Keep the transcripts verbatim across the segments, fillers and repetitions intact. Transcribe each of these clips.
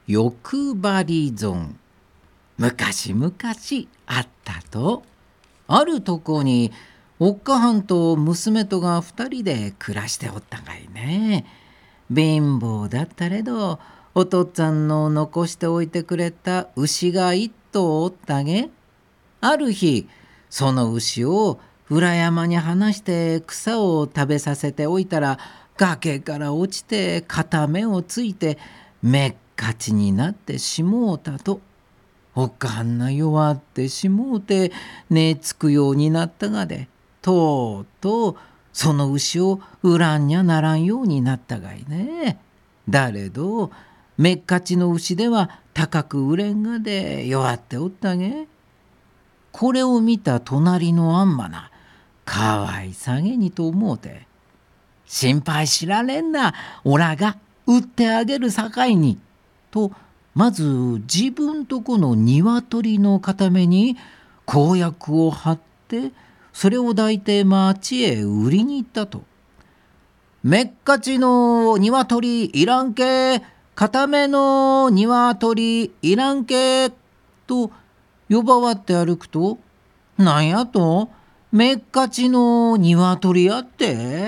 欲張り損。昔々あったと。あるとこにおっかはんと娘とが二人で暮らしておったがいね。貧乏だったれどお父っつぁんの残しておいてくれた牛が一頭おったげ。ある日その牛を裏山に放して草を食べさせておいたら、崖から落ちて片目をついてめっかちになってしもうたと。おっかはんな弱ってしもうて寝つくようになったがで、とうとうその牛を恨んにゃならんようになったがいね。だれどめっかちの牛では高く売れんがで弱っておったげ。これを見た隣のあんまな、かわいさげにと思うて、心配しられんな、おらが売ってあげるさかいに、とまず自分とこの鶏の片目に公約を貼って、それを抱いて町へ売りに行ったと。めっかちの鶏いらんけ、片目の鶏いらんけ、と呼ばわって歩くと、なんやと、めっかちの鶏やって、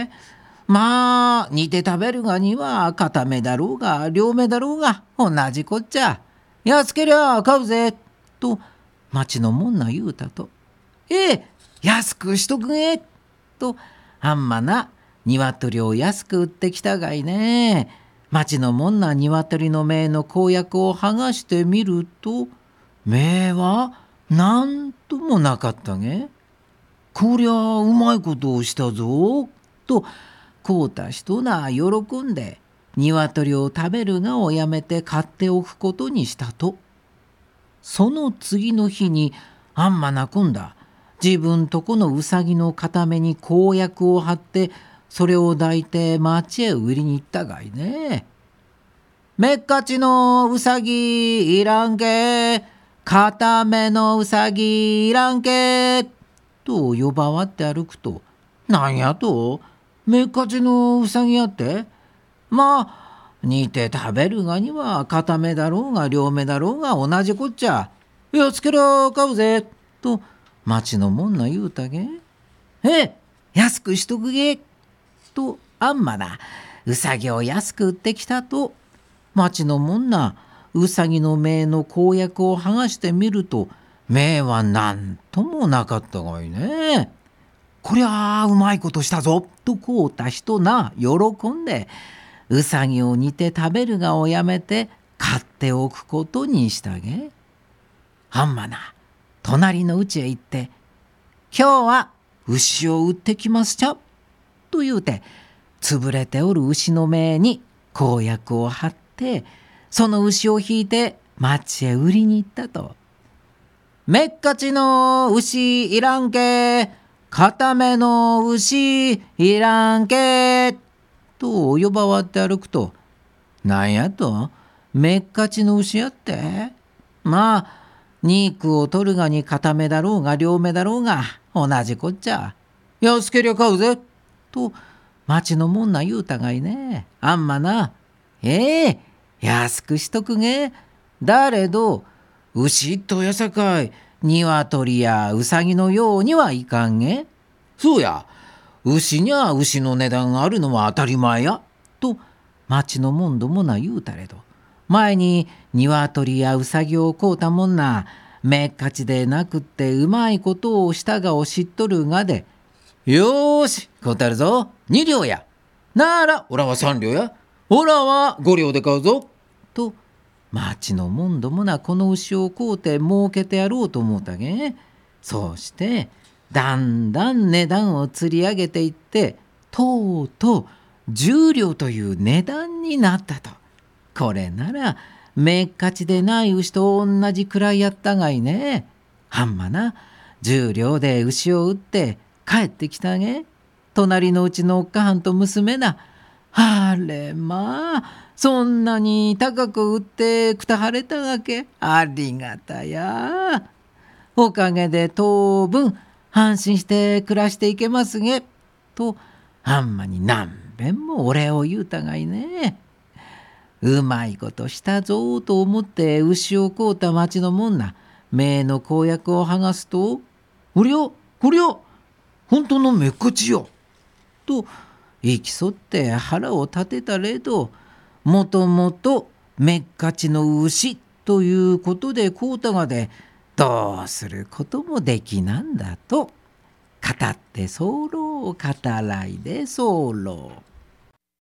まあ煮て食べるがには片目だろうが両目だろうが同じこっちゃ。安けりゃ買うぜ、と町のもんな言うたと。ええ、安くしとくげ、とあんまな鶏を安く売ってきたがいね。町のもんな鶏の目の公約を剥がしてみると、目はなんともなかったげ。こりゃうまいことをしたぞ、と買うた人な喜んで鶏を食べるがをやめて買っておくことにしたと。その次の日にあんまな今だ自分とこのうさぎの片目に公約を貼ってそれを抱いて町へ売りに行ったがいね。めっかちのうさぎいらんけ、片目のうさぎいらんけ、と呼ばわって歩くと、なんやと、めっかちのうさぎやって、まあ煮て食べるがには片目だろうが両目だろうが同じこっちゃ。安けりゃ買うぜ、と町のもんな言うたげ。ええ、安くしとくげ、とあんまなうさぎを安く売ってきたと。町のもんなうさぎの目の公約を剥がしてみると、目はなんともなかったがいね。こりゃあうまいことしたぞ、と買うた人な喜んでうさぎを煮て食べるがをやめて買っておくことにしたげ。あんまな隣のうちへ行って、今日は牛を売ってきますちゃ、と言うて潰れておる牛の目に公約を貼って、その牛を引いて町へ売りに行ったと。めっかちの牛いらんけ、片目の牛いらんけ、と呼ばわって歩くと、なんやと、めっかちの牛やって、まあ肉を取るがに片目だろうが両目だろうが同じこっちゃ。安けりゃ買うぜ、と町のもんな言うたがいね。あんまな、ええ、安くしとくげ。だれど牛一頭やさかい鶏やうさぎのようにはいかんげ。そうや、牛にゃ牛の値段があるのは当たり前や、と町のもんどもな言うたれど、前に鶏やうさぎを買うたもんなめっかちでなくってうまいことをしたがを知っとるがで、よーし買うたるぞ、に両や、ならおらはさん両や、おらはご両で買うぞ、と町のもんどもなこの牛を買うて儲けてやろうと思うたげ。そうしてだんだん値段を釣り上げていって、とうとうじゅう両という値段になったと。これならめっかちでない牛と同じくらいやったがいね。はんまなじゅう両で牛を売って帰ってきたげ。隣のうちのおっかはんと娘な、あれまあそんなに高く売ってくたはれたわけ、ありがたや。おかげで当分安心して暮らしていけますげ、とあんまに何べんもお礼を言うたがいね。 うまいことしたぞと思って牛を買うた町のもんな目の公約を剥がすと「おりゃこりゃ本当のめっかちよ」と言い競って腹を立てたれど、もともとめっかちの牛ということで買うたがで、どうすることもできなんだと語って候語らいで候。